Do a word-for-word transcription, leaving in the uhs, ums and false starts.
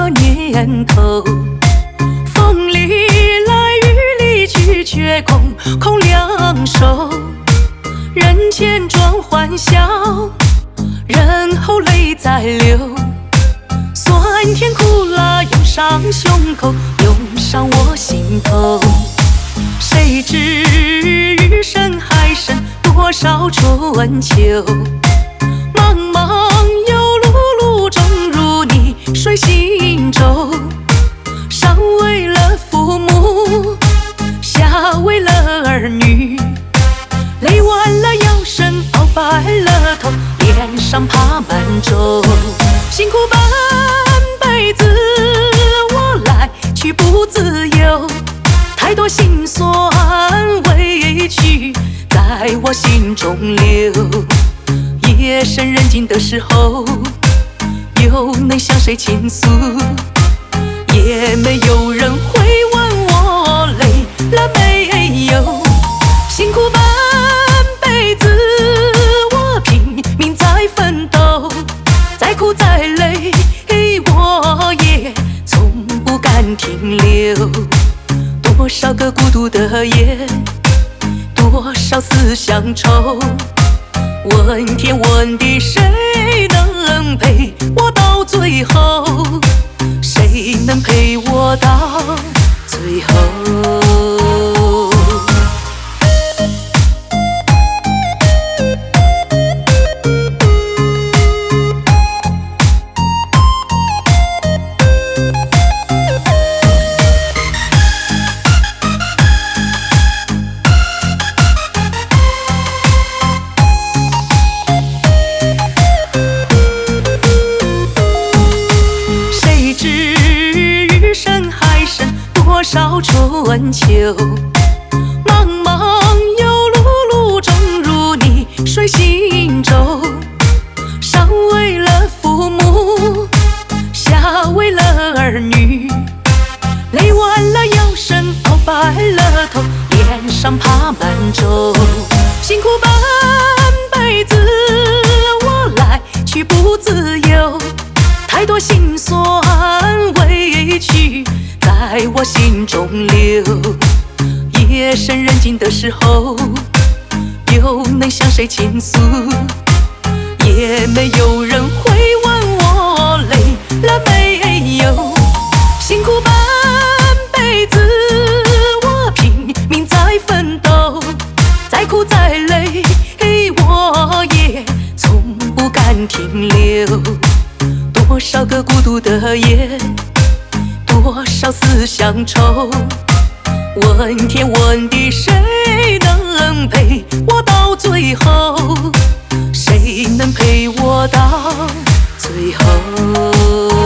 个年头，风里来雨里拒绝空空两手，人前装欢笑，人后泪在流，酸甜苦辣涌上胸口，涌上我心头。谁知日深海深，多少春秋，茫茫有碌碌终如逆水行舟。上为了父母，下为了儿女，累弯了腰身，熬白了头，脸上爬满皱。辛苦半辈子，我来去不自由，太多心酸委屈在我心中流。夜深人静的时候，又能向谁倾诉？也没有人会问我累了没有。辛苦半辈子，我拼命在奋斗，再苦再累，我也从不敢停留。多少个孤独的夜，多少思乡愁，问天问地，谁能陪我到最后？谁能陪我到最后？多少春秋，茫茫有碌碌终如逆水行舟。上为了父母，下为了儿女，累弯了腰身，熬白了头，脸上爬满皱。辛苦半辈子，我来去不自由，太多心酸委屈在我心中流。夜深人静的时候，又能向谁倾诉？也没有人会问我累了没有。辛苦半辈子，我拼命在奋斗，再苦再累，我也从不敢停留。多少个孤独的夜，多少思乡愁，问天问地，谁能陪我到最后？谁能陪我到最后？